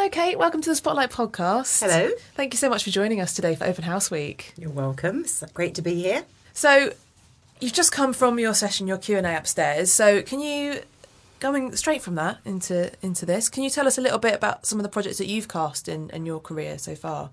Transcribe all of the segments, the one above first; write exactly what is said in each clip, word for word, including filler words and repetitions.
Hello, Kate. Welcome to the Spotlight Podcast. Hello. Thank you so much for joining us today for Open House Week. You're welcome. It's great to be here. So, you've just come from your session, your Q and A upstairs. So, can you, going straight from that into into this, can you tell us a little bit about some of the projects that you've cast in, in your career so far?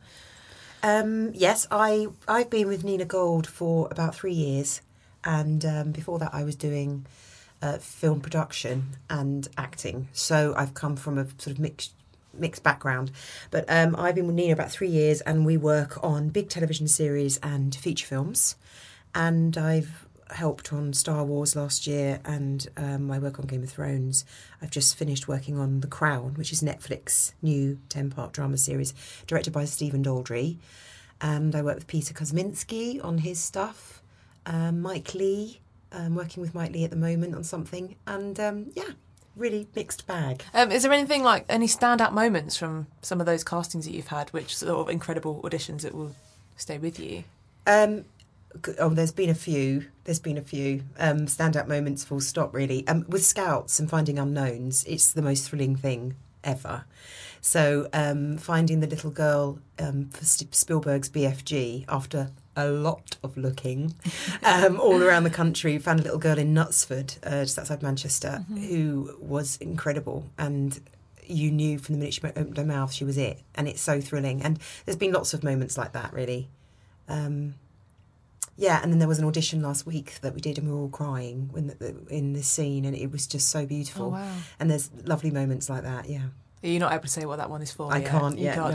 Um, yes, I, I've been with Nina Gold for about three years. And um, before that, I was doing uh, film production and acting. So I've come from a sort of mixed mixed background. But um, I've been with Nina about three years and we work on big television series and feature films. And I've helped on Star Wars last year and um, I work on Game of Thrones. I've just finished working on The Crown, which is Netflix new ten-part drama series directed by Stephen Daldry. And I work with Peter Kosminski on his stuff. Um, Mike Lee, um, working with Mike Lee at the moment on something. And um, yeah, really mixed bag. Um, is there anything like any standout moments from some of those castings that you've had, which sort of incredible auditions that will stay with you? Um, oh, there's been a few. There's been a few um, standout moments. Full stop. Really, um, with Scouts and Finding Unknowns, it's the most thrilling thing ever. So um, finding the little girl um, for Spielberg's B F G after a lot of looking um, all around the country, found a little girl in Knutsford, uh, just outside Manchester, mm-hmm. who was incredible. And you knew from the minute she opened her mouth she was it. And it's so thrilling. And there's been lots of moments like that, really. Um, yeah, and then there was an audition last week that we did and we were all crying when the, the, in this scene and it was just so beautiful. Oh, wow. And there's lovely moments like that, yeah. You're not able to say what that one is for I yet. can't You yet, can't no.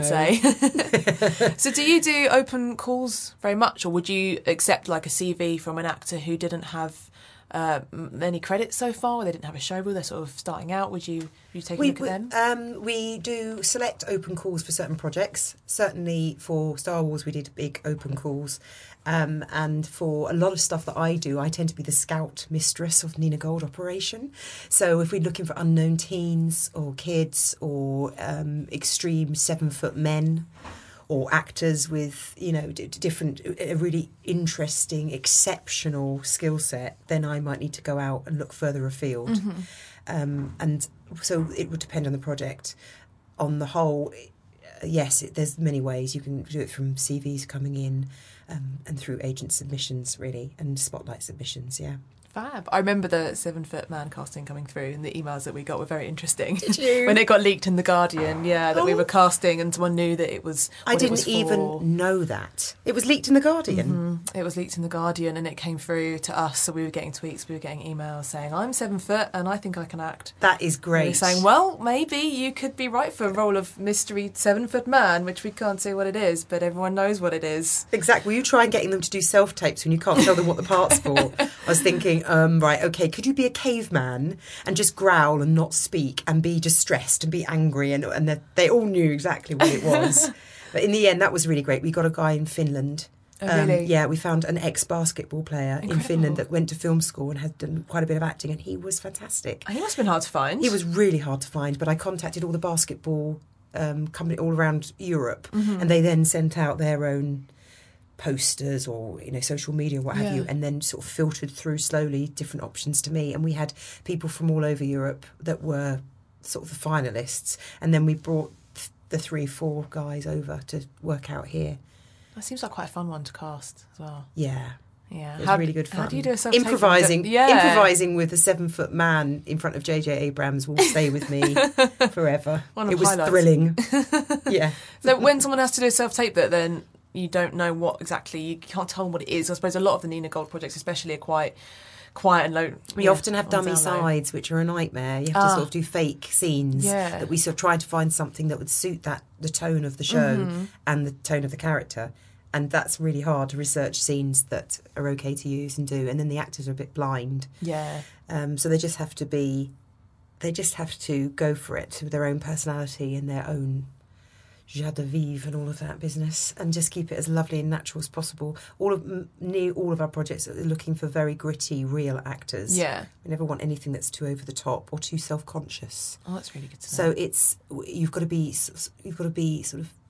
say. So do you do open calls very much, or would you accept like a C V from an actor who didn't have uh, any credits so far, or they didn't have a show reel, they're sort of starting out? Would you, would you take a we, look we, at them? Um, we do select open calls for certain projects. Certainly for Star Wars we did big open calls. Um, and for a lot of stuff that I do, I tend to be the scout mistress of Nina Gold operation. So if we're looking for unknown teens or kids or um, extreme seven-foot men or actors with, you know, d- different, a really interesting, exceptional skill set, then I might need to go out and look further afield. Mm-hmm. Um, and so it would depend on the project. On the whole, yes, it, there's many ways. You can do it from C Vs coming in um, and through agent submissions, really, and spotlight submissions, yeah. Fab. I remember the Seven Foot Man casting coming through, and the emails that we got were very interesting. Did you? When it got leaked in The Guardian, yeah, that oh. we were casting and someone knew that it was what I didn't it was for. even know that. It was leaked in The Guardian? Mm-hmm. It was leaked in The Guardian and it came through to us, so we were getting tweets, we were getting emails saying, I'm seven foot and I think I can act. That is great. We were saying, well, maybe you could be right for a role of mystery seven foot man, which we can't say what it is, but everyone knows what it is. Exactly. Will you try and getting them to do self-tapes when you can't tell them what the part's for? I was thinking, um, right, okay, could you be a caveman and just growl and not speak and be distressed and be angry? And, and they, they all knew exactly what it was. But in the end, that was really great. We got a guy in Finland. Oh, really? Um, yeah, we found an ex-basketball player Incredible. in Finland that went to film school and had done quite a bit of acting, and he was fantastic. He must have been hard to find. He was really hard to find, but I contacted all the basketball um, company all around Europe, mm-hmm. and they then sent out their own posters or, you know, social media, what have yeah. you, and then sort of filtered through slowly different options to me. And we had people from all over Europe that were sort of the finalists, and then we brought th- the three, four guys over to work out here. That seems like quite a fun one to cast as well. Yeah. Yeah, it was how, really good fun. How do you do a self-tape? Improvising, yeah. improvising with a seven-foot man in front of J J Abrams will stay with me forever. One of it was highlights. thrilling. Yeah. So when someone has to do a self-tape that then you don't know what exactly, you can't tell them what it is. I suppose a lot of the Nina Gold projects especially are quite quiet and low. We yeah, often have dummy sides, which are a nightmare. You have ah. to sort of do fake scenes yeah. that we sort of try to find something that would suit that the tone of the show mm-hmm. and the tone of the character. And that's really hard to research scenes that are okay to use and do. And then the actors are a bit blind. Yeah. Um, so they just have to be, they just have to go for it with their own personality and their own joie de vivre and all of that business, and just keep it as lovely and natural as possible. All of near all of our projects are looking for very gritty, real actors. Yeah. We never want anything that's too over the top or too self-conscious. Oh, that's really good to know. So it's, you've got to be, you've got to be sort of,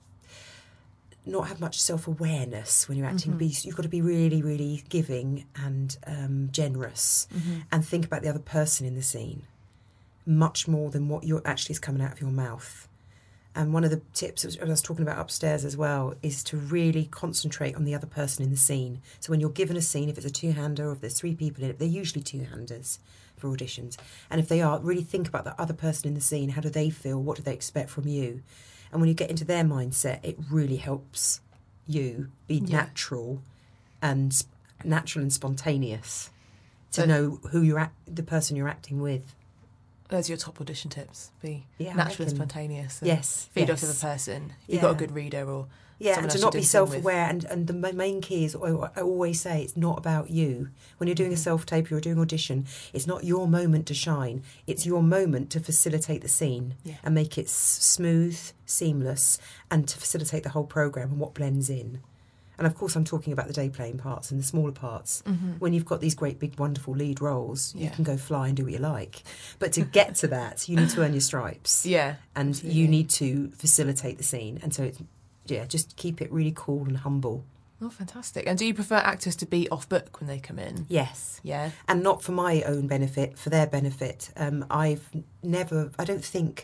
not have much self-awareness when you're acting. Mm-hmm. Be, you've got to be really, really giving and um, generous, mm-hmm. and think about the other person in the scene much more than what you're actually is coming out of your mouth. And one of the tips I was talking about upstairs as well is to really concentrate on the other person in the scene. So when you're given a scene, if it's a two-hander or if there's three people in it, they're usually two-handers for auditions. And if they are, really think about the other person in the scene. How do they feel? What do they expect from you? And when you get into their mindset, it really helps you be yeah. natural and natural and spontaneous to so, know who you're act- the person you're acting with. Those are your top audition tips. Be yeah, natural and spontaneous. And yes. Feed yes. off of the person. If yeah. you've got a good reader or yeah, and to not be self-aware. With. And, and the main key is, I always say, it's not about you. When you're doing mm-hmm. a self-tape, you're doing audition, it's not your moment to shine. It's your moment to facilitate the scene yeah. and make it s- smooth, seamless, and to facilitate the whole programme and what blends in. And of course, I'm talking about the day playing parts and the smaller parts. Mm-hmm. When you've got these great, big, wonderful lead roles, yeah. you can go fly and do what you like. But to get to that, you need to earn your stripes. Yeah. And absolutely. you need to facilitate the scene. And so, it's, yeah, just keep it really cool and humble. Oh, fantastic. And do you prefer actors to be off book when they come in? Yes. Yeah. And not for my own benefit, for their benefit. Um, I've never, I don't think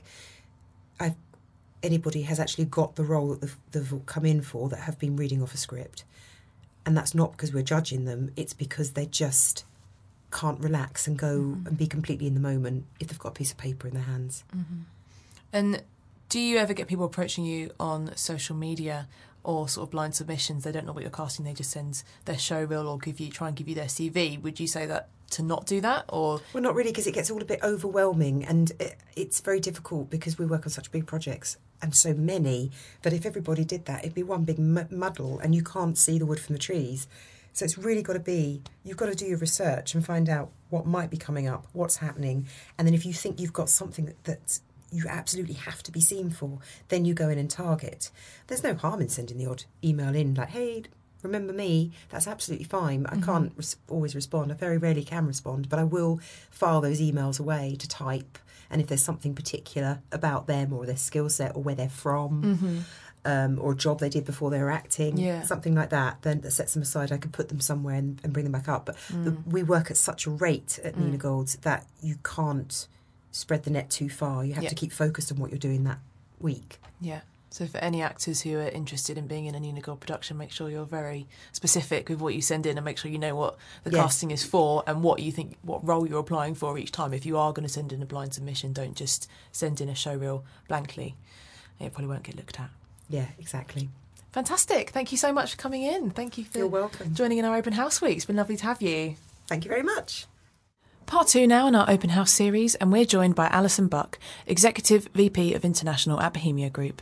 I've anybody has actually got the role that they've, they've come in for that have been reading off a script. And that's not because we're judging them, it's because they just can't relax and go mm-hmm. and be completely in the moment if they've got a piece of paper in their hands. Mm-hmm. And do you ever get people approaching you on social media or sort of blind submissions? They don't know what you're casting, they just send their show reel or give you try and give you their C V. Would you say that to not do that? Or well, not really, because it gets all a bit overwhelming, and it, it's very difficult because we work on such big projects and so many that if everybody did that, it'd be one big m- muddle and you can't see the wood from the trees. So it's really got to be, you've got to do your research and find out what might be coming up, what's happening, and then if you think you've got something that, that you absolutely have to be seen for, then you go in and target. There's no harm in sending the odd email in like, hey, remember me? That's absolutely fine. I mm-hmm. can't res- always respond. I very rarely can respond, but I will file those emails away to type. And if there's something particular about them or their skill set or where they're from, mm-hmm. um, or a job they did before they were acting, yeah. something like that, then that sets them aside. I could put them somewhere and, and bring them back up. But mm. the, we work at such a rate at mm. Nina Gold's that you can't spread the net too far. You have yeah. to keep focused on what you're doing that week. Yeah. So for any actors who are interested in being in a Nina Gold production, make sure you're very specific with what you send in and make sure you know what the yes. casting is for and what you think, what role you're applying for each time. If you are going to send in a blind submission, don't just send in a show reel blankly. It probably won't get looked at. Yeah, exactly. Fantastic. Thank you so much for coming in. Thank you for You're welcome. joining in our Open House Week. It's been lovely to have you. Thank you very much. Part two now in our Open House series, and we're joined by Alison Buck, Executive V P of International at Bohemia Group.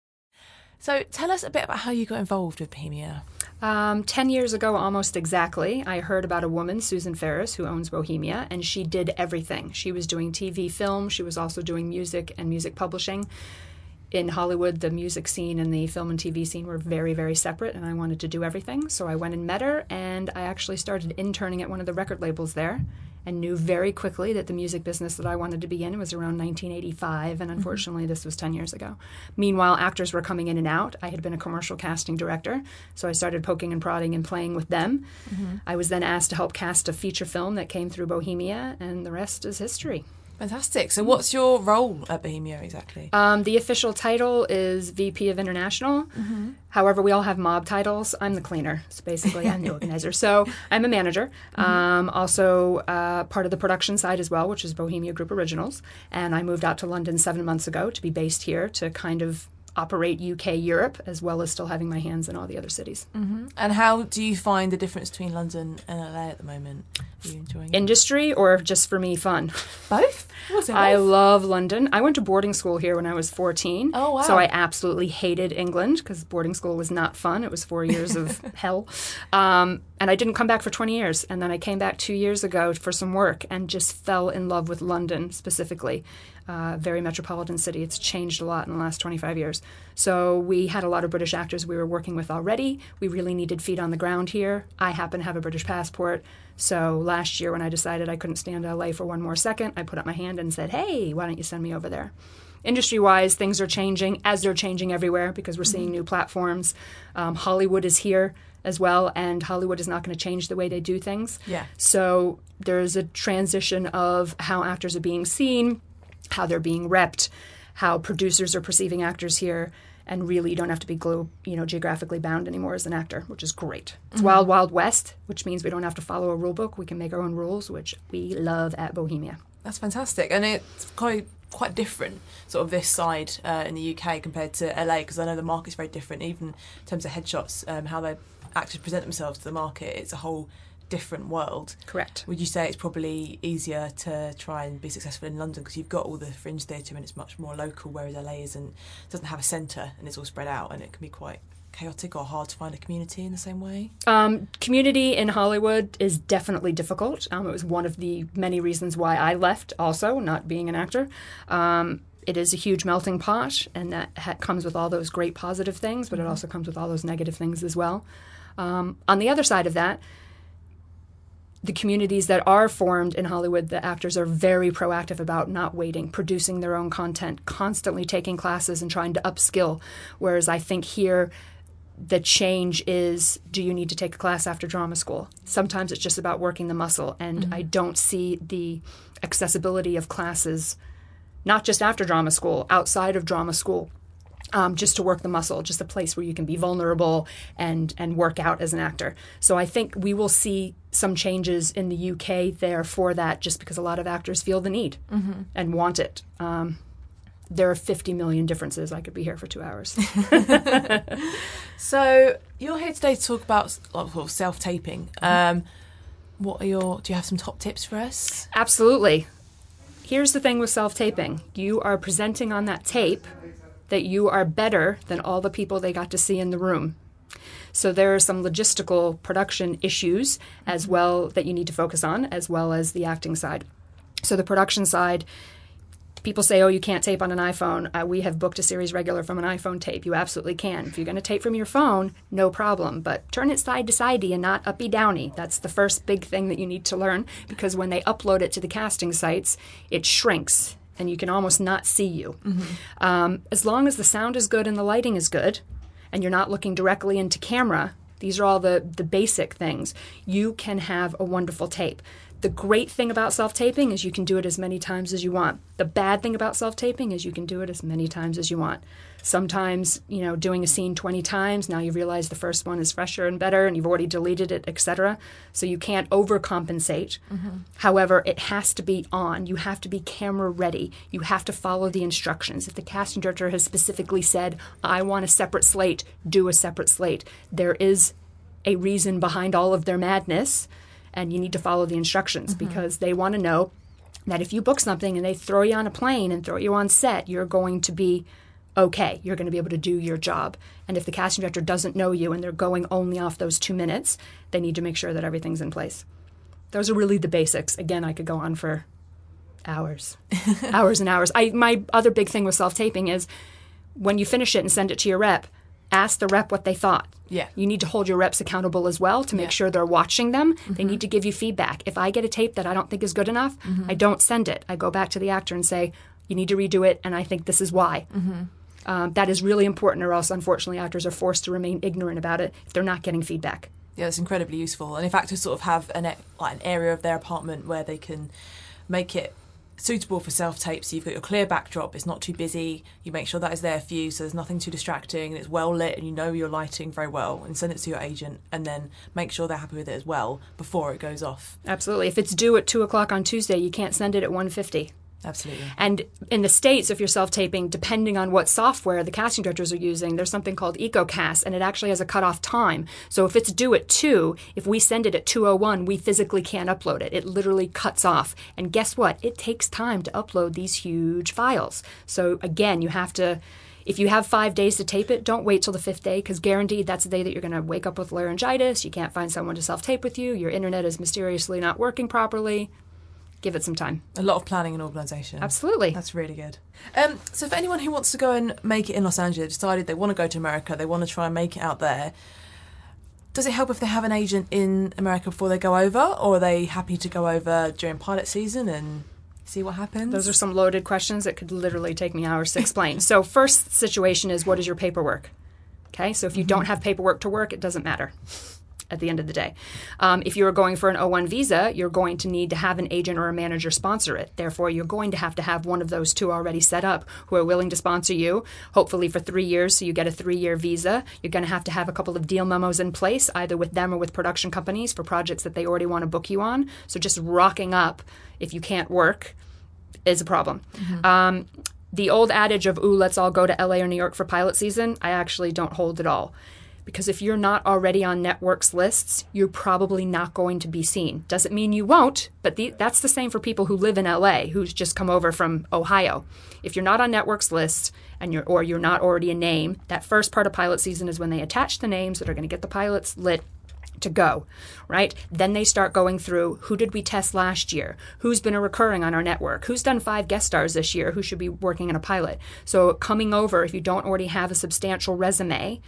So tell us a bit about how you got involved with Bohemia. Um, ten years ago, almost exactly, I heard about a woman, Susan Ferris, who owns Bohemia, and she did everything. She was doing T V, film. She was also doing music and music publishing. In Hollywood, the music scene and the film and T V scene were very, very separate, and I wanted to do everything. So I went and met her, and I actually started interning at one of the record labels there and knew very quickly that the music business that I wanted to be in was around nineteen eighty-five, and unfortunately mm-hmm. this was ten years ago. Meanwhile, actors were coming in and out. I had been a commercial casting director, so I started poking and prodding and playing with them. Mm-hmm. I was then asked to help cast a feature film that came through Bohemia, and the rest is history. Fantastic. So what's your role at Bohemia exactly? Um, the official title is V P of International. Mm-hmm. However, we all have mob titles. I'm the cleaner. So basically, I'm the organizer. So I'm a manager. Mm-hmm. Um, also uh, part of the production side as well, which is Bohemia Group Originals. And I moved out to London seven months ago to be based here to kind of operate U K, Europe, as well as still having my hands in all the other cities. Mm-hmm. And how do you find the difference between London and L A at the moment? Are you enjoying it? Industry or just for me, fun? Both? Was it both? I love London. I went to boarding school here when I was fourteen. Oh, wow. So I absolutely hated England because boarding school was not fun. It was four years of hell. Um, and I didn't come back for twenty years. And then I came back two years ago for some work and just fell in love with London specifically. Uh, very metropolitan city. It's changed a lot in the last twenty-five years. So we had a lot of British actors we were working with already. We really needed feet on the ground here. I happen to have a British passport. So last year when I decided I couldn't stand L A for one more second, I put up my hand and said, hey, why don't you send me over there? Industry-wise, things are changing, as they're changing everywhere because we're seeing mm-hmm. new platforms. Um, Hollywood is here as well, and Hollywood is not going to change the way they do things. Yeah. So there's a transition of how actors are being seen, how they're being repped, how producers are perceiving actors here. And really, you don't have to be glo- you know, geographically bound anymore as an actor, which is great. It's mm-hmm. wild, wild west, which means we don't have to follow a rule book. We can make our own rules, which we love at Bohemia. That's fantastic. And it's quite quite different, sort of this side uh, in the U K compared to L A, because I know the market's very different, even in terms of headshots, um, how they actors present themselves to the market. It's a whole different world. Correct. Would you say it's probably easier to try and be successful in London because you've got all the fringe theatre and it's much more local, whereas L A isn't, doesn't have a centre and it's all spread out and it can be quite chaotic or hard to find a community in the same way? Um, community in Hollywood is definitely difficult. Um, it was one of the many reasons why I left also, not being an actor. Um, it is a huge melting pot, and that ha- comes with all those great positive things, but it also comes with all those negative things as well. Um, on the other side of that, the communities that are formed in Hollywood, the actors are very proactive about not waiting, producing their own content, constantly taking classes and trying to upskill. Whereas I think here, the change is, do you need to take a class after drama school? Sometimes it's just about working the muscle, and mm-hmm. I don't see the accessibility of classes, not just after drama school, outside of drama school, um, just to work the muscle, just a place where you can be vulnerable and, and work out as an actor. So I think we will see some changes in the U K there for that, just because a lot of actors feel the need mm-hmm. and want it. Um, there are fifty million differences. I could be here for two hours. So you're here today to talk about well, self-taping. Um, what are your? Do you have some top tips for us? Absolutely. Here's the thing with self-taping. You are presenting on that tape that you are better than all the people they got to see in the room. So there are some logistical production issues as well that you need to focus on, as well as the acting side. So the production side, people say, oh, you can't tape on an iPhone. Uh, we have booked a series regular from an iPhone tape. You absolutely can. If you're going to tape from your phone, no problem. But turn it side to sidey and not uppy downy. That's the first big thing that you need to learn, because when they upload it to the casting sites, it shrinks and you can almost not see you. Mm-hmm. Um, as long as the sound is good and the lighting is good, and you're not looking directly into camera, these are all the, the basic things, you can have a wonderful tape. The great thing about self-taping is you can do it as many times as you want. The bad thing about self-taping is you can do it as many times as you want. Sometimes, you know, doing a scene twenty times, now you realize the first one is fresher and better and you've already deleted it, et cetera. So you can't overcompensate. Mm-hmm. However, it has to be on. You have to be camera ready. You have to follow the instructions. If the casting director has specifically said, I want a separate slate, do a separate slate. There is a reason behind all of their madness, and you need to follow the instructions mm-hmm. because they want to know that if you book something and they throw you on a plane and throw you on set, you're going to be okay. You're going to be able to do your job. And if the casting director doesn't know you and they're going only off those two minutes, they need to make sure that everything's in place. Those are really the basics. Again, I could go on for hours, hours and hours. I my other big thing with self-taping is when you finish it and send it to your rep, ask the rep what they thought. Yeah. You need to hold your reps accountable as well to make yeah. sure they're watching them. Mm-hmm. They need to give you feedback. If I get a tape that I don't think is good enough, mm-hmm. I don't send it. I go back to the actor and say, you need to redo it, and I think this is why. Mm-hmm. Um, that is really important, or else, unfortunately, actors are forced to remain ignorant about it if they're not getting feedback. Yeah, it's incredibly useful. And if actors sort of have an, like an area of their apartment where they can make it suitable for self-tape, so you've got your clear backdrop, it's not too busy, you make sure that is there for you so there's nothing too distracting and it's well lit and you know your lighting very well, and send it to your agent and then make sure they're happy with it as well before it goes off. Absolutely. If it's due at two o'clock on Tuesday, you can't send it at one fifty. Absolutely. And in the States, if you're self-taping, depending on what software the casting directors are using, there's something called EcoCast, and it actually has a cutoff time. So if it's due at two, if we send it at two oh one, we physically can't upload it. It literally cuts off. And guess what? It takes time to upload these huge files. So again, you have to, if you have five days to tape it, don't wait till the fifth day, because guaranteed that's the day that you're going to wake up with laryngitis, you can't find someone to self-tape with you, your internet is mysteriously not working properly. Give it some time. A lot of planning and organisation. Absolutely. That's really good. Um, so for anyone who wants to go and make it in Los Angeles, decided they want to go to America, they want to try and make it out there, does it help if they have an agent in America before they go over, or are they happy to go over during pilot season and see what happens? Those are some loaded questions that could literally take me hours to explain. So first situation is, what is your paperwork? Okay, so if you mm-hmm. don't have paperwork to work, it doesn't matter. at the end of the day. Um, if you're going for an O one visa, you're going to need to have an agent or a manager sponsor it. Therefore, you're going to have to have one of those two already set up who are willing to sponsor you, hopefully for three years, so you get a three-year visa. You're going to have to have a couple of deal memos in place, either with them or with production companies for projects that they already want to book you on. So just rocking up if you can't work is a problem. Mm-hmm. Um, the old adage of, ooh, let's all go to L A or New York for pilot season, I actually don't hold at all. Because if you're not already on networks lists, you're probably not going to be seen. Doesn't mean you won't, but the, that's the same for people who live in L A, who's just come over from Ohio. If you're not on networks lists, and you're or you're not already a name, that first part of pilot season is when they attach the names that are going to get the pilots lit to go, right? Then they start going through, who did we test last year? Who's been a recurring on our network? Who's done five guest stars this year? Who should be working in a pilot? So coming over, if you don't already have a substantial resume,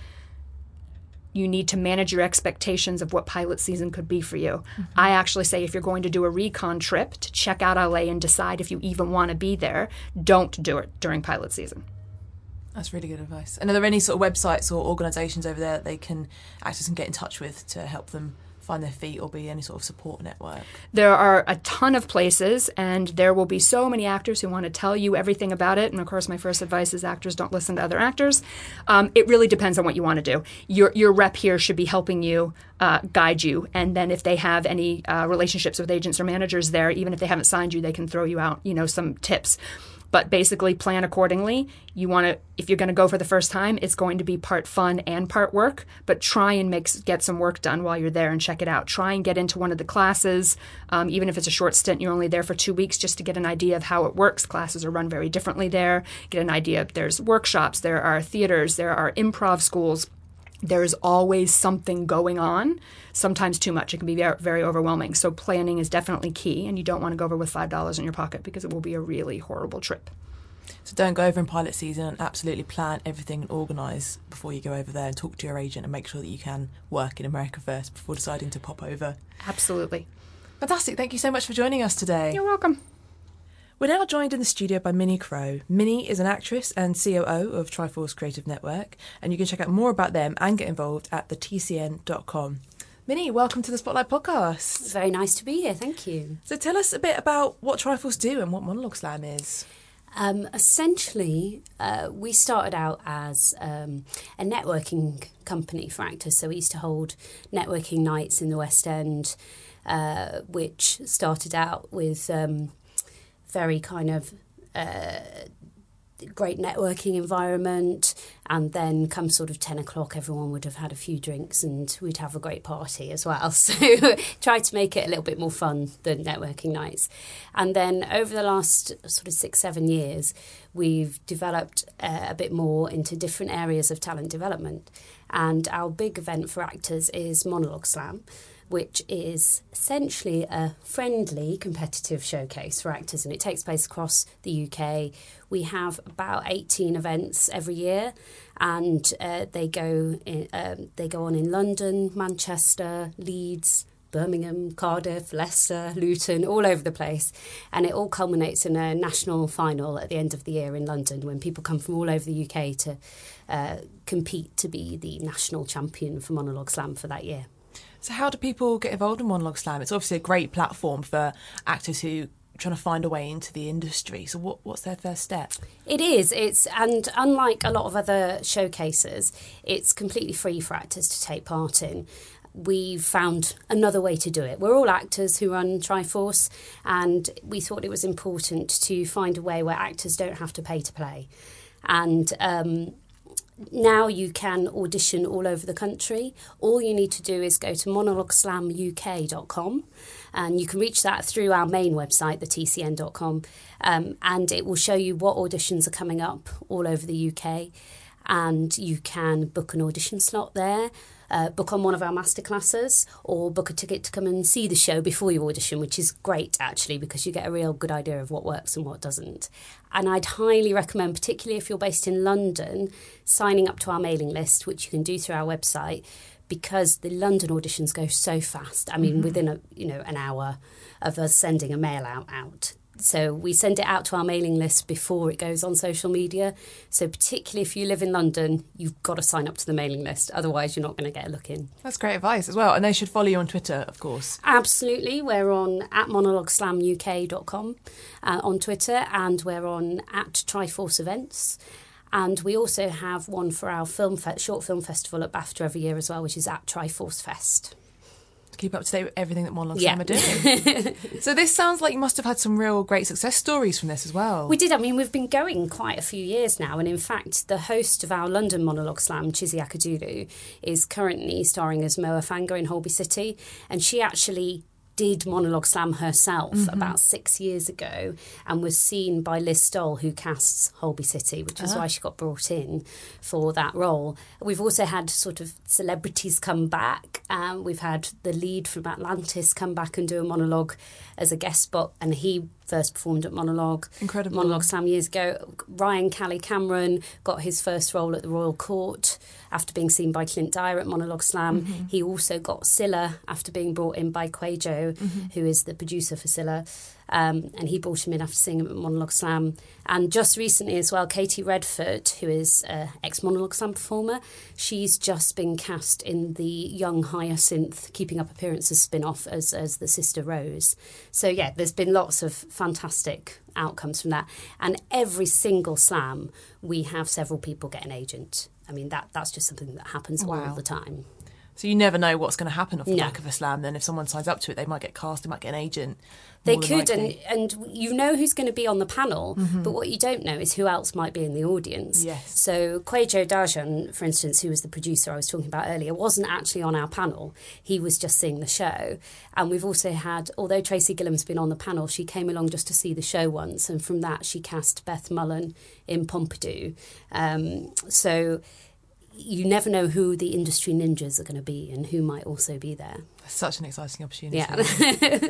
you need to manage your expectations of what pilot season could be for you. Mm-hmm. I actually say if you're going to do a recon trip to check out L A and decide if you even want to be there, don't do it during pilot season. That's really good advice. And are there any sort of websites or organisations over there that they can actors can get in touch with to help them find their feet or be any sort of support network? There are a ton of places, and there will be so many actors who want to tell you everything about it. And of course, my first advice is actors don't listen to other actors. Um, it really depends on what you want to do. Your your rep here should be helping you, uh, guide you. And then if they have any uh, relationships with agents or managers there, even if they haven't signed you, they can throw you out, you know, some tips. But basically plan accordingly. You want to, if you're going to go for the first time, it's going to be part fun and part work, but try and make get some work done while you're there and check it out. Try and get into one of the classes, um, even if it's a short stint, you're only there for two weeks just to get an idea of how it works. Classes are run very differently there. Get an idea. There's workshops, there are theaters, there are improv schools. There's always something going on, sometimes too much. It can be very, very overwhelming. So planning is definitely key, and you don't want to go over with five dollars in your pocket because it will be a really horrible trip. So don't go over in pilot season, and absolutely plan everything and organise before you go over there, and talk to your agent and make sure that you can work in America first before deciding to pop over. Absolutely. Fantastic. Thank you so much for joining us today. You're welcome. We're now joined in the studio by Minnie Crow. Minnie is an actress and C O O of Triforce Creative Network, and you can check out more about them and get involved at the T C N dot com. Minnie, welcome to the Spotlight Podcast. It's very nice to be here, thank you. So tell us a bit about what Triforce do and what Monologue Slam is. Um, essentially, uh, we started out as um, a networking company for actors. So we used to hold networking nights in the West End, uh, which started out with um, very kind of uh, great networking environment, and then come sort of ten o'clock everyone would have had a few drinks and we'd have a great party as well. So try to make it a little bit more fun than networking nights. And then over the last sort of six, seven years, we've developed uh, a bit more into different areas of talent development. And our big event for actors is Monologue Slam, which is essentially a friendly competitive showcase for actors, and it takes place across the U K. We have about eighteen events every year, and uh, they go in, um, they go on in London, Manchester, Leeds, Birmingham, Cardiff, Leicester, Luton, all over the place. And it all culminates in a national final at the end of the year in London, when people come from all over the U K to uh, compete to be the national champion for Monologue Slam for that year. So how do people get involved in Monologue Slam? It's obviously a great platform for actors who are trying to find a way into the industry. So what, what's their first step? It is. It's and unlike a lot of other showcases, it's completely free for actors to take part in. We've found another way to do it. We're all actors who run Triforce, and we thought it was important to find a way where actors don't have to pay to play. And um now you can audition all over the country. All you need to do is go to monologue slam U K dot com, and you can reach that through our main website, the T C N dot com, um, and it will show you what auditions are coming up all over the U K, and you can book an audition slot there, uh, book on one of our masterclasses, or book a ticket to come and see the show before you audition, which is great actually, because you get a real good idea of what works and what doesn't. And I'd highly recommend, particularly if you're based in London, signing up to our mailing list, which you can do through our website, because the London auditions go so fast. I mean, mm-hmm. within a you know an hour of us sending a mail out, out, so we send it out to our mailing list before it goes on social media. So particularly if you live in London, you've got to sign up to the mailing list. Otherwise, you're not going to get a look in. That's great advice as well. And they should follow you on Twitter, of course. Absolutely. We're on at monologue slam U K dot com uh, on Twitter, and we're on at Triforce Events. And we also have one for our film fe- short film festival at BAFTA every year as well, which is at Triforce Fest. To keep up to date with everything that Monologue Yeah. Slam are doing. So this sounds like you must have had some real great success stories from this as well. We did. I mean, we've been going quite a few years now. And in fact, the host of our London Monologue Slam, Chizzy Akadulu, is currently starring as Moa Fanga in Holby City. And she actually did Monologue Slam herself mm-hmm. about six years ago and was seen by Liz Stoll, who casts Holby City, which is uh-huh. why she got brought in for that role. We've also had sort of celebrities come back. Um, we've had the lead from Atlantis come back and do a monologue as a guest spot, and he first performed at Monologue. Incredible. Monologue Slam years ago. Ryan Callie Cameron got his first role at the Royal Court after being seen by Clint Dyer at Monologue Slam. Mm-hmm. He also got Scylla after being brought in by Quajo, mm-hmm. who is the producer for Scylla. Um, and he brought him in after seeing him at Monologue Slam. And just recently as well, Katie Redford, who is an ex-Monologue Slam performer, she's just been cast in the Young Hyacinth Keeping Up Appearances spin-off as, as the Sister Rose. So, yeah, there's been lots of fantastic outcomes from that. And every single slam, we have several people get an agent. I mean, that that's just something that happens wow. all the time. So you never know what's going to happen off the no. back of a slam. Then if someone signs up to it, they might get cast, they might get an agent. They could, and, and you know who's going to be on the panel, mm-hmm. but what you don't know is who else might be in the audience. Yes. So Quajo Dajan, for instance, who was the producer I was talking about earlier, wasn't actually on our panel. He was just seeing the show. And we've also had, although Tracy Gillam's been on the panel, she came along just to see the show once, and from that she cast Beth Mullen in Pompidou. Um, so you never know who the industry ninjas are going to be and who might also be there. That's such an exciting opportunity. Yeah.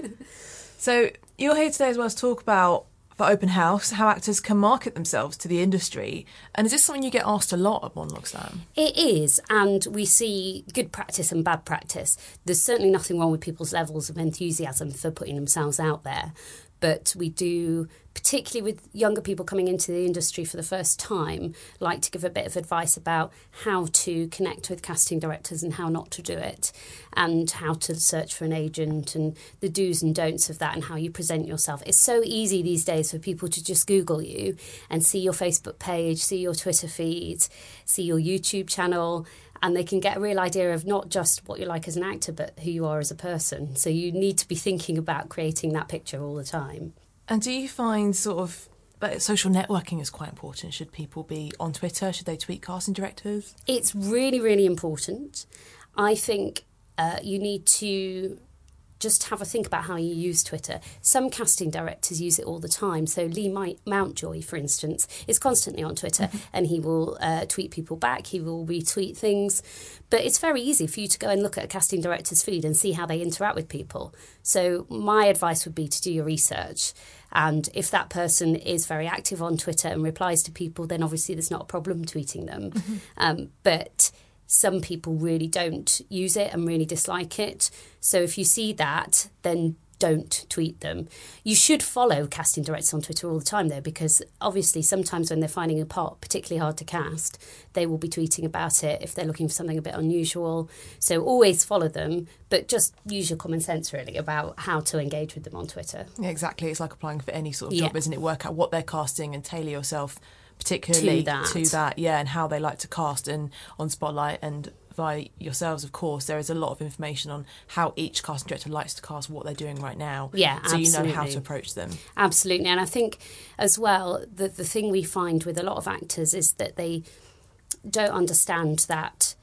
So you're here today as well to talk about, for Open House, how actors can market themselves to the industry. And is this something you get asked a lot at Monologue Slam? It is, and we see good practice and bad practice. There's certainly nothing wrong with people's levels of enthusiasm for putting themselves out there. But we do, particularly with younger people coming into the industry for the first time, like to give a bit of advice about how to connect with casting directors and how not to do it, and how to search for an agent and the do's and don'ts of that and how you present yourself. It's so easy these days for people to just Google you and see your Facebook page, see your Twitter feed, see your YouTube channel, and they can get a real idea of not just what you're like as an actor, but who you are as a person. So you need to be thinking about creating that picture all the time. And do you find sort of that social networking is quite important? Should people be on Twitter? Should they tweet casting directors? It's really, really important. I think uh, you need to just have a think about how you use Twitter. Some casting directors use it all the time. So Lee Mountjoy, for instance, is constantly on Twitter mm-hmm. and he will uh, tweet people back, he will retweet things. But it's very easy for you to go and look at a casting director's feed and see how they interact with people. So my advice would be to do your research. And if that person is very active on Twitter and replies to people, then obviously there's not a problem tweeting them. Mm-hmm. Um, but some people really don't use it and really dislike it. So if you see that, then don't tweet them. You should follow casting directors on Twitter all the time, though, because obviously sometimes when they're finding a part particularly hard to cast, they will be tweeting about it if they're looking for something a bit unusual. So always follow them, but just use your common sense, really, about how to engage with them on Twitter. Yeah, exactly. It's like applying for any sort of yeah. job, isn't it? Work out what they're casting and tailor yourself particularly to that. to that, yeah, and how they like to cast. And on Spotlight and via yourselves, of course, there is a lot of information on how each casting director likes to cast, what they're doing right now. Yeah, so absolutely. you know how to approach them. Absolutely. And I think as well, the, the thing we find with a lot of actors is that they don't understand that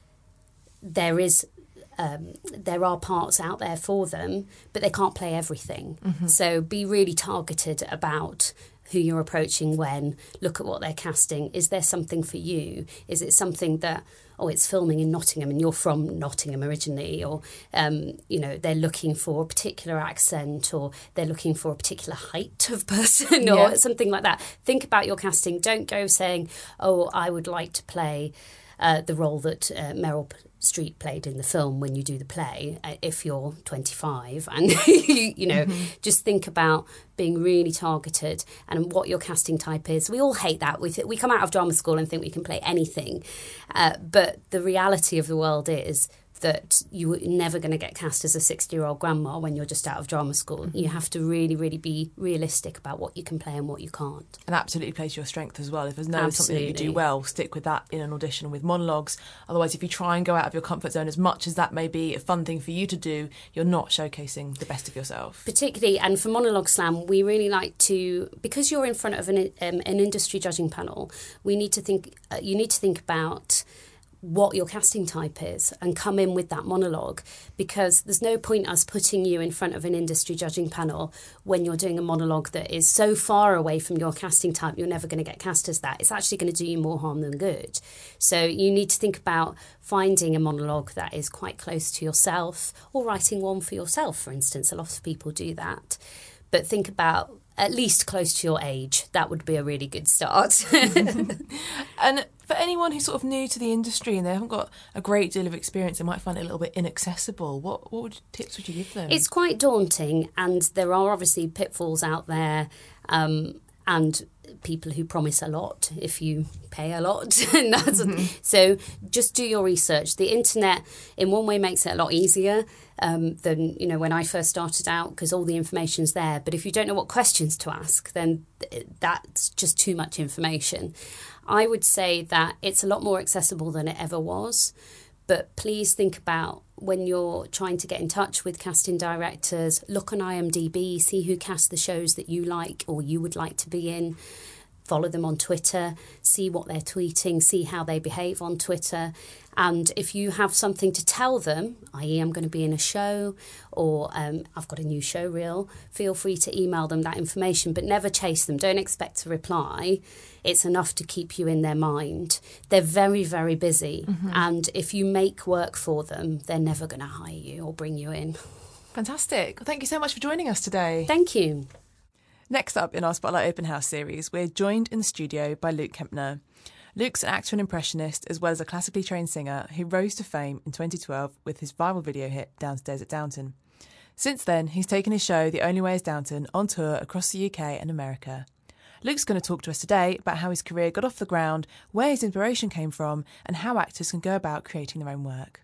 there is Um, there are parts out there for them, but they can't play everything. Mm-hmm. So be really targeted about who you're approaching when. Look at what they're casting. Is there something for you? Is it something that, oh, it's filming in Nottingham and you're from Nottingham originally, or, um, you know, they're looking for a particular accent, or they're looking for a particular height of person, or yeah. something like that. Think about your casting. Don't go saying, oh, I would like to play uh, the role that uh, Meryl Streep played in the film when you do the play, uh, if you're twenty-five, and you, you know, mm-hmm. just think about being really targeted and what your casting type is. We all hate that. We th- we come out of drama school and think we can play anything, uh, but the reality of the world is that you're never going to get cast as a sixty-year-old grandma when you're just out of drama school. Mm-hmm. You have to really, really be realistic about what you can play and what you can't. And absolutely play to your strength as well. If there's no something that you do well, stick with that in an audition or with monologues. Otherwise, if you try and go out of your comfort zone, as much as that may be a fun thing for you to do, you're not showcasing the best of yourself. Particularly, and for Monologue Slam, we really like to, because you're in front of an, um, an industry judging panel, we need to think, uh, you need to think about what your casting type is and come in with that monologue, because there's no point us putting you in front of an industry judging panel when you're doing a monologue that is so far away from your casting type you're never going to get cast as that. It's actually going to do you more harm than good. So you need to think about finding a monologue that is quite close to yourself, or writing one for yourself, for instance. A lot of people do that. But think about at least close to your age. That would be a really good start. And for anyone who's sort of new to the industry and they haven't got a great deal of experience, they might find it a little bit inaccessible. What what would, tips would you give them? It's quite daunting, and there are obviously pitfalls out there, um, and people who promise a lot if you pay a lot. And that's mm-hmm. So just do your research. The internet in one way makes it a lot easier um, than, you know, when I first started out, because all the information's there. But if you don't know what questions to ask, then that's just too much information. I would say that it's a lot more accessible than it ever was. But please think about, when you're trying to get in touch with casting directors, look on I M D B, see who cast the shows that you like or you would like to be in. Follow them on Twitter, see what they're tweeting, see how they behave on Twitter. And if you have something to tell them, that is I'm going to be in a show, or um, I've got a new show reel, feel free to email them that information, but never chase them. Don't expect a reply. It's enough to keep you in their mind. They're very, very busy. Mm-hmm. And if you make work for them, they're never going to hire you or bring you in. Fantastic. Well, thank you so much for joining us today. Thank you. Next up in our Spotlight Open House series, we're joined in the studio by Luke Kempner. Luke's an actor and impressionist, as well as a classically trained singer who rose to fame in twenty twelve with his viral video hit Downstairs at Downton. Since then, he's taken his show The Only Way is Downton on tour across the U K and America. Luke's going to talk to us today about how his career got off the ground, where his inspiration came from, and how actors can go about creating their own work.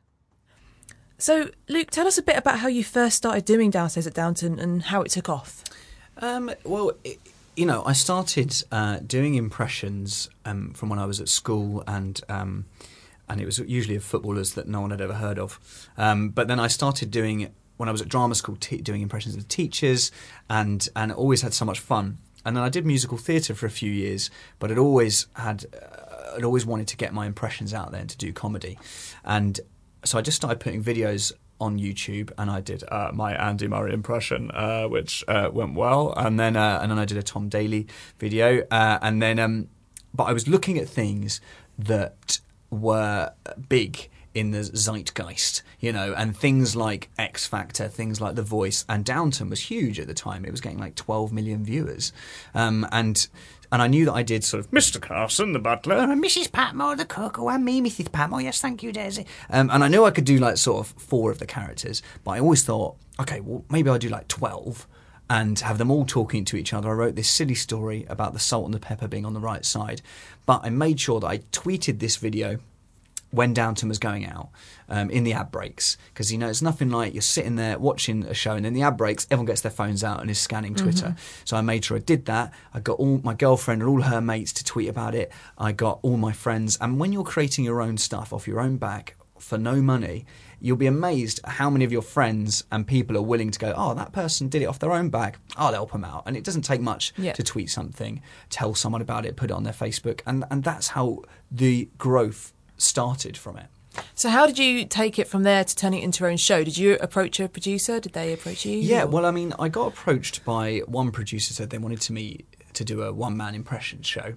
So, Luke, tell us a bit about how you first started doing Downstairs at Downton and how it took off. Um, well, it, you know, I started uh, doing impressions um, from when I was at school, and um, and it was usually of footballers that no one had ever heard of. Um, but then I started doing, when I was at drama school, te- doing impressions of teachers, and and always had so much fun. And then I did musical theatre for a few years, but I'd always had, uh, I'd always wanted to get my impressions out there and to do comedy, and so I just started putting videos on YouTube, and I did uh, my Andy Murray impression, uh, which uh, went well, and then uh, and then I did a Tom Daly video, uh, and then um, but I was looking at things that were big in the zeitgeist, you know, and things like X Factor, things like The Voice, and Downton was huge at the time. It was getting like twelve million viewers, um, and. And I knew that I did sort of Mister Carson, the butler, and Missus Patmore, the cook, oh, and me, Missus Patmore, yes, thank you, Daisy. Um, and I knew I could do like sort of four of the characters, but I always thought, okay, well, maybe I'll do like twelve and have them all talking to each other. I wrote this silly story about the salt and the pepper being on the right side, but I made sure that I tweeted this video when Downton was going out, um, in the ad breaks, because, you know, it's nothing like you're sitting there watching a show and then the ad breaks, everyone gets their phones out and is scanning Twitter. Mm-hmm. So I made sure I did that. I got all my girlfriend and all her mates to tweet about it. I got all my friends. And when you're creating your own stuff off your own back for no money, you'll be amazed at how many of your friends and people are willing to go, oh, that person did it off their own back, I'll help them out. And it doesn't take much yeah. to tweet something, tell someone about it, put it on their Facebook. And, and that's how the growth started from it. So how did you take it from there to turning it into your own show? Did you approach a producer? Did they approach you? Yeah, or? well, I mean, I got approached by one producer, said they wanted to me to do a one-man impression show,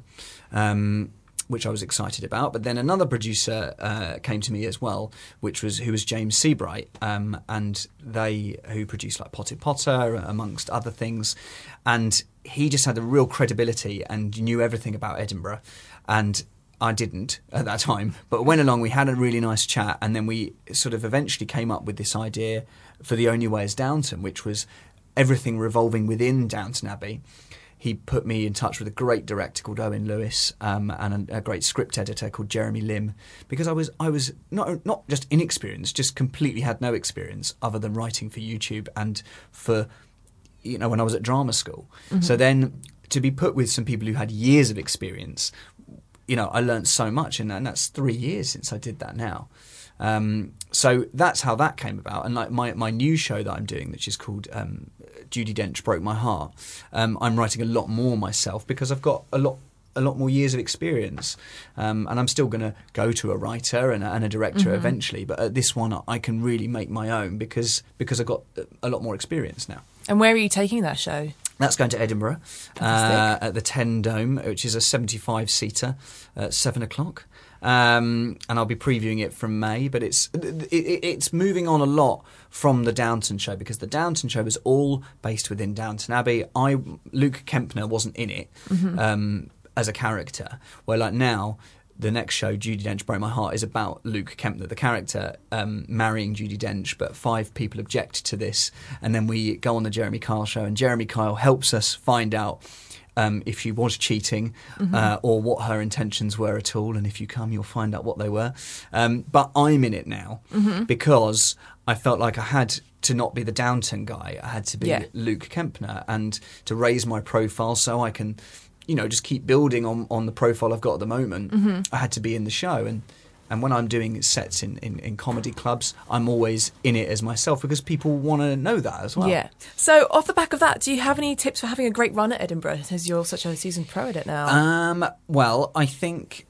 um, which I was excited about. But then another producer uh, came to me as well, which was who was James Seabright, um, and they who produced like Potted Potter, amongst other things. And he just had a real credibility and knew everything about Edinburgh. And I didn't at that time, but went along, we had a really nice chat, and then we sort of eventually came up with this idea for The Only Way is Downton, which was everything revolving within Downton Abbey. He put me in touch with a great director called Owen Lewis, um, and a, a great script editor called Jeremy Lim, because I was I was not not just inexperienced, just completely had no experience other than writing for YouTube and for, you know, when I was at drama school. Mm-hmm. So then to be put with some people who had years of experience, you know, I learned so much, and, and that's three years since I did that now. Um, so that's how that came about. And like my, my new show that I'm doing, which is called um, Judi Dench Broke My Heart, um, I'm writing a lot more myself because I've got a lot a lot more years of experience, um, and I'm still going to go to a writer and a, and a director mm-hmm. eventually. But at this one, I can really make my own because because I've got a lot more experience now. And where are you taking that show? That's going to Edinburgh uh, at the Ten Dome, which is a seventy-five seater at seven o'clock. Um, and I'll be previewing it from May, but it's it, it's moving on a lot from the Downton show, because the Downton show was all based within Downton Abbey. I Luke Kempner wasn't in it mm-hmm. um, as a character, where like now the next show, Judi Dench Broke My Heart, is about Luke Kempner, the character, um, marrying Judi Dench, but five people object to this, and then we go on the Jeremy Kyle show, and Jeremy Kyle helps us find out Um, if she was cheating mm-hmm. uh, or what her intentions were at all, and if you come you'll find out what they were. Um, but I'm in it now mm-hmm. because I felt like I had to not be the Downton guy. I had to be yeah. Luke Kempner, and to raise my profile so I can, you know, just keep building on, on the profile I've got at the moment. Mm-hmm. I had to be in the show, and And when I'm doing sets in, in, in comedy clubs, I'm always in it as myself, because people want to know that as well. Yeah. So off the back of that, do you have any tips for having a great run at Edinburgh, as you're such a seasoned pro at it now? Um, well, I think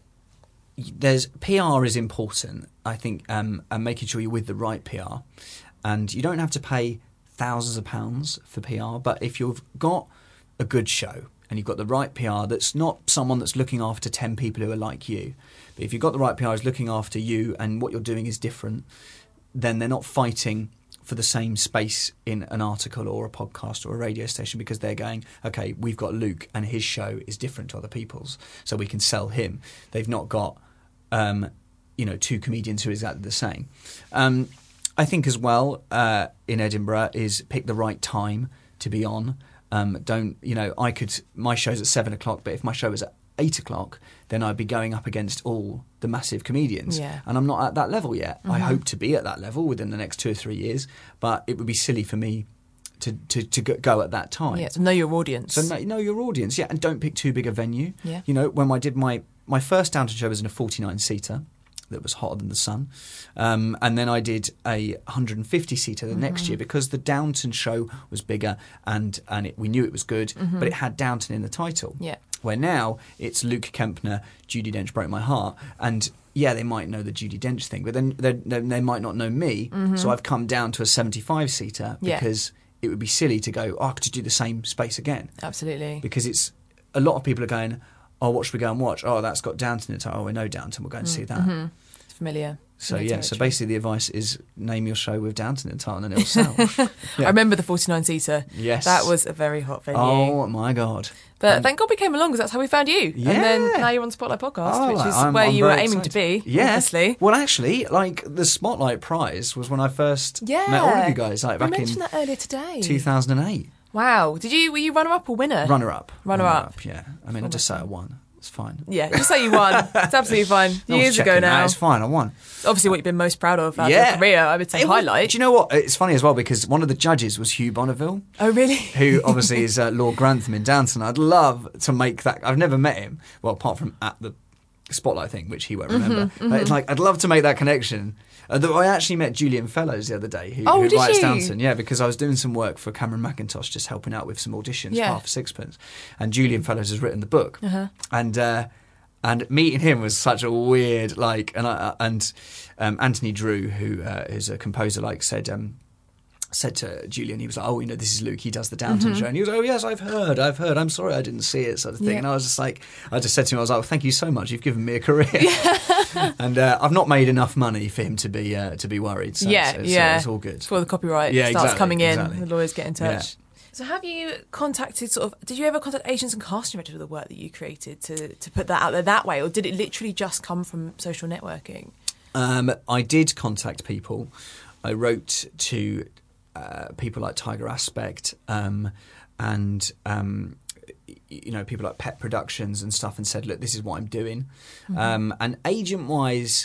there's P R is important, I think, um, and making sure you're with the right P R. And you don't have to pay thousands of pounds for P R, but if you've got a good show and you've got the right P R that's not someone that's looking after ten people who are like you, but if you've got the right P R who's looking after you and what you're doing is different, then they're not fighting for the same space in an article or a podcast or a radio station, because they're going, okay, we've got Luke and his show is different to other people's, so we can sell him. They've not got, um, you know, two comedians who are exactly the same. Um, I think as well uh, in Edinburgh is pick the right time to be on. Um, don't, you know, I could, my show's at seven o'clock, but if my show was at eight o'clock, then I'd be going up against all the massive comedians. Yeah. And I'm not at that level yet. Mm-hmm. I hope to be at that level within the next two or three years, but it would be silly for me to, to, to go at that time. Yeah, so know your audience. So know, know your audience, yeah, and don't pick too big a venue. Yeah. You know, when I did my, my first Downton show was in a forty-nine seater that was hotter than the sun. Um, and then I did a one hundred fifty seater the mm-hmm. next year, because the Downton show was bigger and, and it, we knew it was good, mm-hmm. but it had Downton in the title. Yeah. Where now it's Luke Kempner, Judi Dench Broke My Heart, and yeah, they might know the Judi Dench thing, but then they, they might not know me. Mm-hmm. So I've come down to a seventy-five seater because yeah. it would be silly to go, oh, could you do the same space again? Absolutely. Because it's a lot of people are going, oh, what should we go and watch? Oh, that's got Downton in it. Oh, we know Downton. We'll go and mm-hmm. see that. Mm-hmm. It's familiar. So yeah, territory. So basically the advice is name your show with Downton in title and it'll sell. Yeah. I remember the forty-nine seater. Yes. That was a very hot venue. Oh my God. But and thank God we came along, because that's how we found you. Yeah. And then now you're on Spotlight Podcast, oh, which is I'm, where I'm you were aiming excited. to be, yeah. obviously. Well, actually, like the Spotlight Prize was when I first yeah. met all of you guys, like we back mentioned in that earlier today. two thousand eight. Wow. Did you were you runner up or winner? Runner up. Runner, runner up. up. Yeah. I mean, I just say I won. It's fine. Yeah, just say you won. It's absolutely fine. Years ago now. That. It's fine. I won. Obviously, what you've been most proud of out yeah. of your career, I would say, it highlight. Was, do you know what? It's funny as well, because one of the judges was Hugh Bonneville. Oh, really? Who obviously is uh, Lord Grantham in Downton. I'd love to make that. I've never met him. Well, apart from at the Spotlight thing, which he won't remember. Mm-hmm, mm-hmm. But like, I'd love to make that connection. Uh, I actually met Julian Fellows the other day, who, oh, who did writes you? Downton. Yeah, because I was doing some work for Cameron McIntosh, just helping out with some auditions yeah. for Half a Sixpence. And Julian Fellows has written the book. Uh-huh. And uh, and meeting him was such a weird, like, and I, and um, Anthony Drew, who uh, is a composer, like said. Um, said to Julian, he was like, oh, you know, this is Luke, he does the Downton mm-hmm. show. And he was like, oh, yes, I've heard, I've heard. I'm sorry I didn't see it, sort of thing. Yeah. And I was just like, I just said to him, I was like, oh, thank you so much. You've given me a career. Yeah. And uh, I've not made enough money for him to be uh, to be worried. So, yeah, so, yeah. So it's all good. Before the copyright yeah, starts exactly, coming in, exactly. the lawyers get in touch. Yeah. So have you contacted sort of, did you ever contact agents and casting directors with the work that you created to, to put that out there that way, or did it literally just come from social networking? Um, I did contact people. I wrote to uh, people like Tiger Aspect um, and um, you know, people like Pet Productions and stuff, and said, look, this is what I'm doing. Mm-hmm. Um, and agent-wise,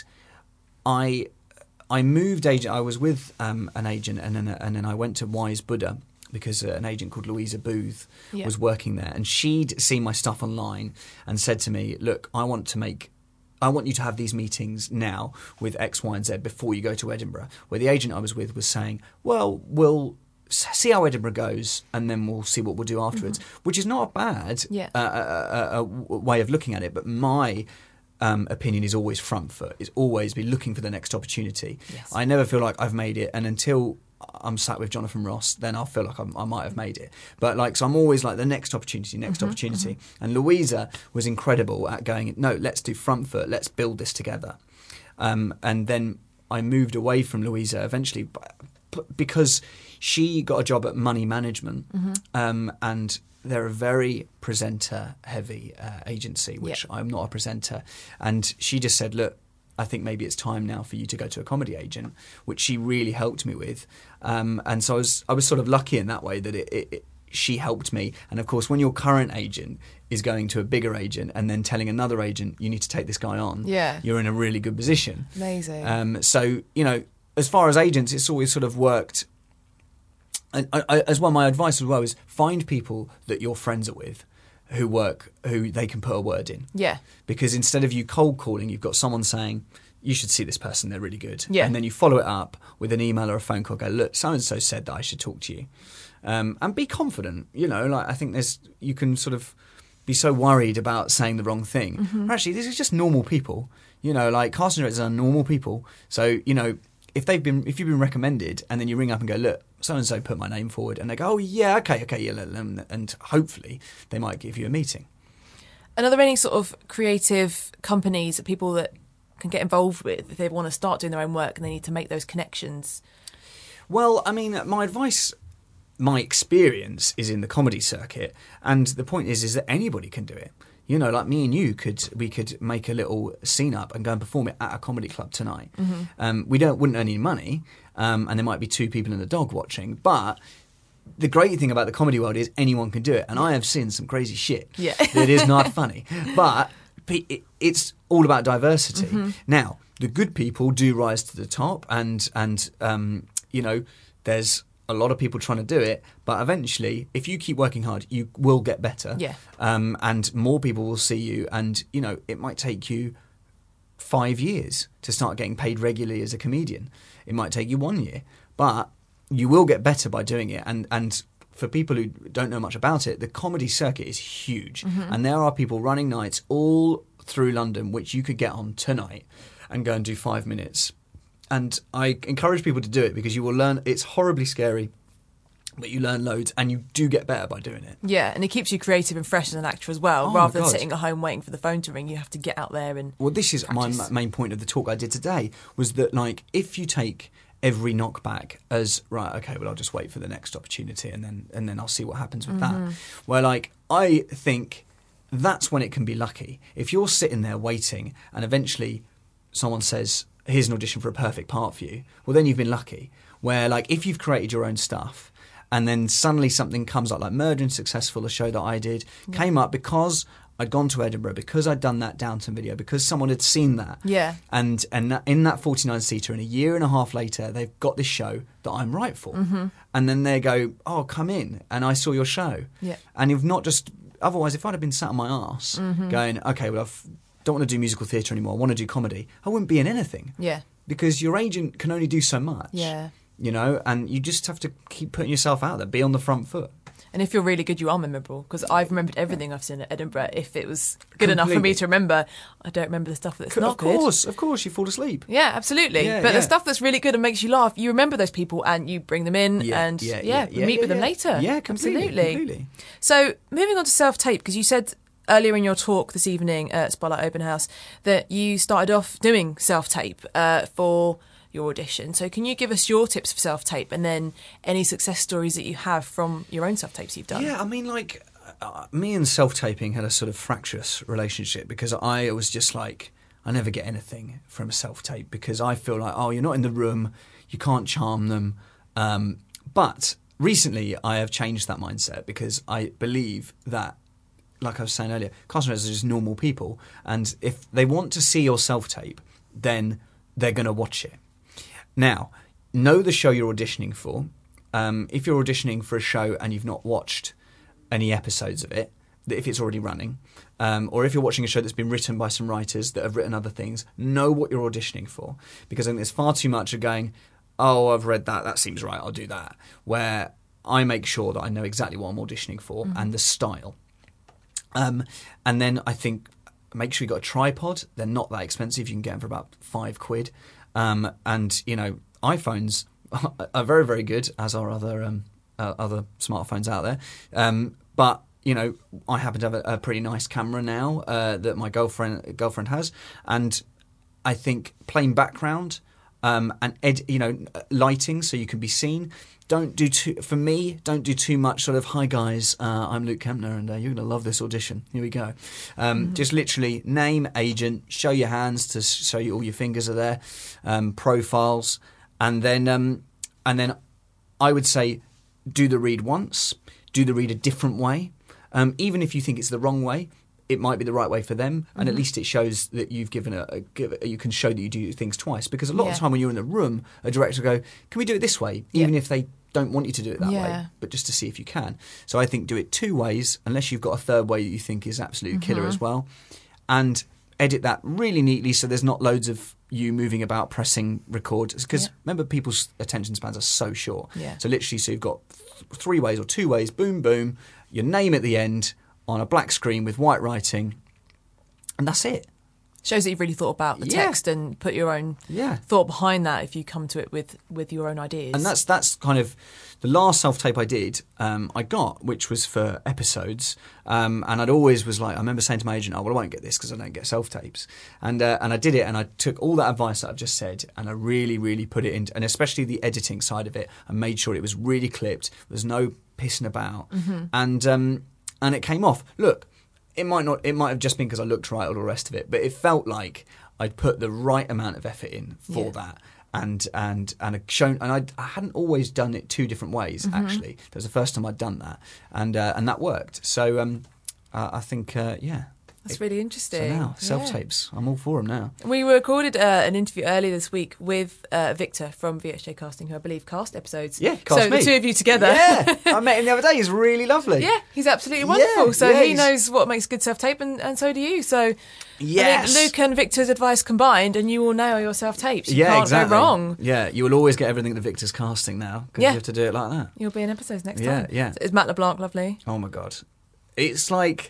I I moved agent. I was with um, an agent, and then and then I went to Wise Buddha, because uh, an agent called Louisa Booth yeah. was working there, and she'd seen my stuff online and said to me, look, I want to make, I want you to have these meetings now with X, Y and Z before you go to Edinburgh, where the agent I was with was saying, well, we'll see how Edinburgh goes and then we'll see what we'll do afterwards, mm-hmm. which is not a bad yeah. uh, a, a, a way of looking at it, but my Um, opinion is always front foot, is always be looking for the next opportunity. Yes. I never feel like I've made it, and until I'm sat with Jonathan Ross, then I'll feel like I'm, I might have made it. But like, so I'm always like the next opportunity, next mm-hmm, opportunity. Mm-hmm. And Louisa was incredible at going, no, let's do front foot, let's build this together. Um, and then I moved away from Louisa eventually because she got a job at Money Management, mm-hmm. um, and they're a very presenter-heavy uh, agency, which yep. I'm not a presenter. And she just said, look, I think maybe it's time now for you to go to a comedy agent, which she really helped me with. Um, and so I was I was sort of lucky in that way that it, it, it, she helped me. And, of course, when your current agent is going to a bigger agent and then telling another agent, you need to take this guy on, yeah. you're in a really good position. Amazing. Um, so, you know, as far as agents, it's always sort of worked. And I, I, as well, my advice as well is find people that you're friends are with who work, who they can put a word in. Yeah. Because instead of you cold calling, you've got someone saying, you should see this person, they're really good. Yeah. And then you follow it up with an email or a phone call, go, look, so-and-so said that I should talk to you. Um, and be confident, you know, like I think there's, you can sort of be so worried about saying the wrong thing. Mm-hmm. Actually, this is just normal people, you know, like casting directors are normal people. So, you know, if they've been, if you've been recommended and then you ring up and go, look, so-and-so put my name forward, and they go, oh, yeah, okay, okay, yeah, and hopefully they might give you a meeting. And are there any sort of creative companies that people that can get involved with if they want to start doing their own work and they need to make those connections? Well, I mean, my advice, my experience is in the comedy circuit, and the point is, is that anybody can do it. You know, like me and you could, we could make a little scene up and go and perform it at a comedy club tonight. Mm-hmm. Um, we don't wouldn't earn any money, um, and there might be two people and a dog watching. But the great thing about the comedy world is anyone can do it, and I have seen some crazy shit yeah. that is not funny. But it's all about diversity. Mm-hmm. Now, the good people do rise to the top, and and um, you know, there's a lot of people trying to do it, but eventually, if you keep working hard, you will get better. Yeah. Um, and more people will see you, and you know, it might take you five years to start getting paid regularly as a comedian. It might take you one year, but you will get better by doing it. And and for people who don't know much about it, the comedy circuit is huge, mm-hmm. and there are people running nights all through London, which you could get on tonight and go and do five minutes. And I encourage people to do it because you will learn. It's horribly scary, but you learn loads and you do get better by doing it. Yeah, and it keeps you creative and fresh as an actor as well. Oh, Rather than sitting at home waiting for the phone to ring, you have to get out there and Well, this is practice. my main point of the talk I did today, was that, like, if you take every knockback as, right, okay, well, I'll just wait for the next opportunity and then and then I'll see what happens with mm-hmm. that. Where, like, I think that's when it can be lucky. If you're sitting there waiting and eventually someone says, here's an audition for a perfect part for you, well, then you've been lucky. Where, like, if you've created your own stuff and then suddenly something comes up, like Murder and Successful, a show that I did, yeah. came up because I'd gone to Edinburgh, because I'd done that Downton video, because someone had seen that. Yeah. And and that, in that forty-nine seater, and a year and a half later, they've got this show that I'm right for. Mm-hmm. And then they go, oh, come in, and I saw your show. Yeah. And you've not just... Otherwise, if I'd have been sat on my arse mm-hmm. going, okay, well, I don't want to do musical theatre anymore, I want to do comedy, I wouldn't be in anything. Yeah. Because your agent can only do so much. Yeah. You know, and you just have to keep putting yourself out there, be on the front foot. And if you're really good, you are memorable. Because I've remembered everything I've seen at Edinburgh. If it was good Completely. enough for me to remember, I don't remember the stuff that's C- not of course, good. Of course, you fall asleep. Yeah, absolutely. Yeah, but yeah. the stuff that's really good and makes you laugh, you remember those people and you bring them in yeah, and yeah, yeah, yeah, yeah, meet yeah, with yeah. them later. Yeah, completely, absolutely. completely. So moving on to self-tape, because you said earlier in your talk this evening at Spotlight Open House that you started off doing self-tape uh, for your audition. So can you give us your tips for self-tape and then any success stories that you have from your own self-tapes you've done? Yeah, I mean, like, uh, me and self-taping had a sort of fractious relationship because I was just like, I never get anything from a self-tape because I feel like, oh, you're not in the room, you can't charm them. Um, but recently I have changed that mindset because I believe that, like I was saying earlier, casting directors are just normal people. And if they want to see your self-tape, then they're going to watch it. Now, know the show you're auditioning for. Um, if you're auditioning for a show and you've not watched any episodes of it, if it's already running, um, or if you're watching a show that's been written by some writers that have written other things, know what you're auditioning for. Because I think there's far too much of going, oh, I've read that, that seems right, I'll do that. Where I make sure that I know exactly what I'm auditioning for mm-hmm. and the style. Um, and then I think make sure you've got a tripod. They're not that expensive. You can get them for about five quid. Um, and, you know, iPhones are very, very good, as are other um, uh, other smartphones out there. Um, but you know, I happen to have a, a pretty nice camera now uh, that my girlfriend girlfriend has, and I think plain background um, and ed, you know, lighting so you can be seen. Don't do too. For me, don't do too much. Sort of, hi guys, uh, I'm Luke Kempner, and uh, you're going to love this audition. Here we go. Um, mm-hmm. Just literally name, agent, show your hands to show you all your fingers are there, um, profiles, and then um, and then I would say do the read once, do the read a different way. Um, even if you think it's the wrong way, it might be the right way for them, and mm-hmm. at least it shows that you've given a, a, give, you can show that you do things twice. Because a lot yeah. of the time when you're in the room, a director will go, can we do it this way? Even yeah. if they don't want you to do it that yeah. way, but just to see if you can. So I think do it two ways, unless you've got a third way that you think is absolutely mm-hmm. killer as well, and edit that really neatly so there's not loads of you moving about, pressing record. Because yeah. remember, people's attention spans are so short. Yeah. So literally, so you've got th- three ways or two ways, boom, boom, your name at the end on a black screen with white writing, and that's it. Shows that you've really thought about the yeah. text and put your own yeah. thought behind that if you come to it with, with your own ideas. And that's that's kind of the last self-tape I did, um, I got, which was for episodes. Um, and I'd always was like, I remember saying to my agent, oh, well, I won't get this because I don't get self-tapes. And uh, and I did it, and I took all that advice that I've just said, and I really, really put it into, and especially the editing side of it, I made sure it was really clipped. There's no pissing about. Mm-hmm. And um, and it came off. Look, It might not. It might have just been because I looked right, all the rest of it. But it felt like I'd put the right amount of effort in for yeah. that, and and and shown. And I, I hadn't always done it two different ways. Mm-hmm. Actually, that was the first time I'd done that, and uh, and that worked. So um, uh, I think uh, yeah. That's really interesting. So now, self-tapes. Yeah. I'm all for them now. We recorded uh, an interview earlier this week with uh, Victor from V H J Casting, who I believe cast episodes. Yeah, cast So me. the two of you together. Yeah, I met him the other day. He's really lovely. Yeah, he's absolutely wonderful. Yeah, so yeah, he he's... knows what makes good self-tape, and, and so do you. So yes. I think Luke and Victor's advice combined, and you will nail your self-tapes. You yeah, can't exactly. go wrong. Yeah, you will always get everything that Victor's casting now, because yeah. you have to do it like that. You'll be in episodes next yeah, time. Yeah, yeah. So is Matt LeBlanc lovely? Oh my God. It's like...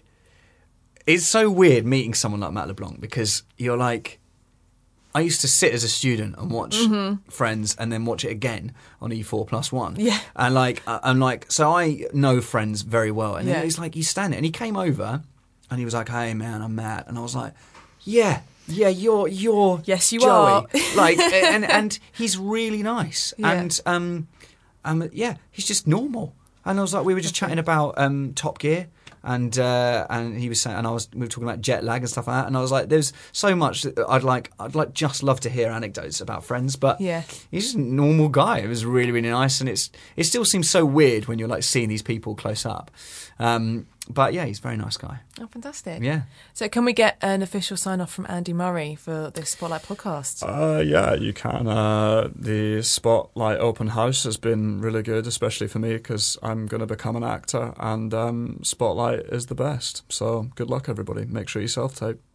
It's so weird meeting someone like Matt LeBlanc, because you're like, I used to sit as a student and watch mm-hmm. Friends and then watch it again on E four plus one. Yeah. And like, I'm like, so I know Friends very well. And yeah. he's like, you stand it. And he came over and he was like, hey man, I'm Matt. And I was like, yeah, yeah, you're, you're yes, you Joey. are. Like, and, and he's really nice. Yeah. And, um, um, yeah, he's just normal. And I was like, we were just chatting about um, Top Gear. And uh, and he was saying, and I was we were talking about jet lag and stuff like that, and I was like, "There's so much that I'd like, I'd like just love to hear anecdotes about Friends." But yeah. he's just a normal guy. It was really really nice, and it's it still seems so weird when you're like seeing these people close up. Um, but yeah, he's a very nice guy. Oh, fantastic! Yeah. So, can we get an official sign off from Andy Murray for this Spotlight podcast? Uh, yeah, you can. Uh, the Spotlight open house has been really good, especially for me because I'm going to become an actor, and um, Spotlight is the best. So, good luck, everybody. Make sure you self-tape.